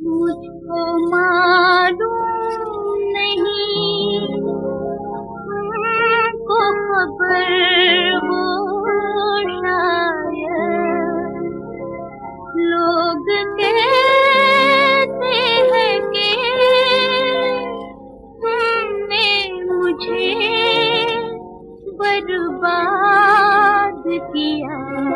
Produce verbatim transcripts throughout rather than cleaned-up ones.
मुझको मालूम नहीं, तुमको खबर हो शायद। लोग कहते हैं कि तुमने मुझे बर्बाद किया।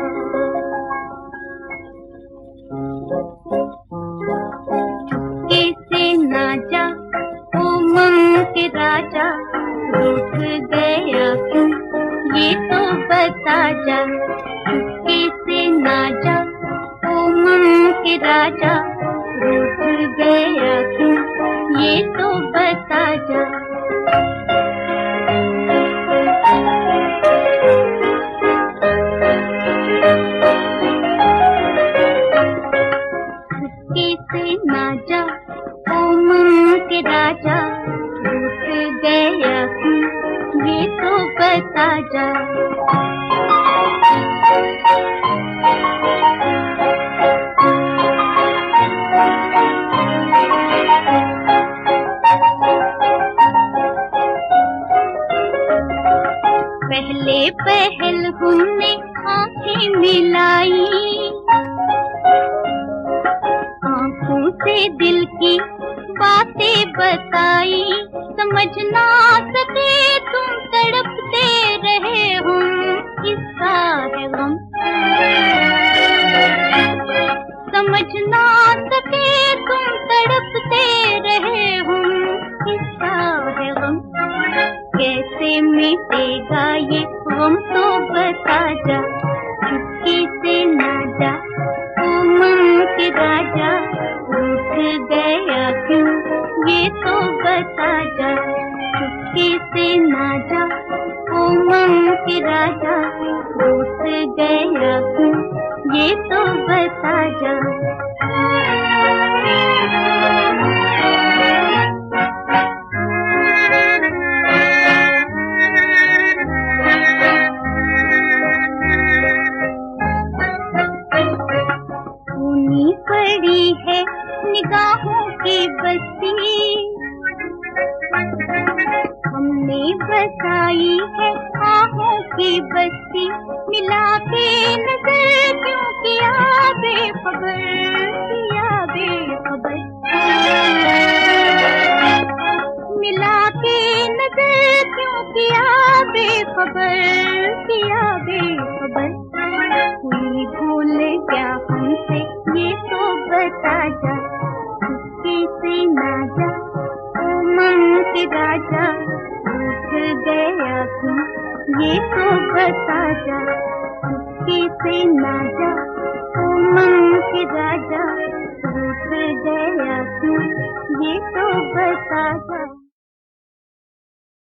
कैसे ना जा ओ मन के राजा, रूठ गया क्यों ये तो बता जा। कैसे ना जा ओ मन के राजा, रूठ गया क्यों ये तो बता जा। कैसे ना जा ओ मन के राजा, रूठ गया क्यों ये तो बता जा। पहले पहल हमने आंखें मिलाई, आंखों से दिल की बातें बताई। समझ ना सके तुम तड़पते रहे हम, किसका है गम। समझ ना सके तुम तड़पते रहे हम, किसका है गम। कैसे मिटेगा ये गम तो बता जा। चुपके से ना जा ओ मन के राजा, रूठ गया क्यों ये तो बता जा। चुपके से ना जा ओ मन के राजा, रूठ गया क्यों ये तो बता जा। ऊनी पड़ी है निगाहों की बस्ती, हमने बसाई है आहों की बस्ती। मिला के नजर क्यों किया बेखबर, किया बेखबर। मिला के नजर क्यों किया बेखबर, किया बेखबर। कोई भूल क्या हमसे ये तो बता जा। चुपके से ना जा ओ मन के राजा, रूठ गया क्यों ये तो बता जा। चुपके से ना जा ओ मन के राजा, रूठ गया क्यों ये तो बता जा।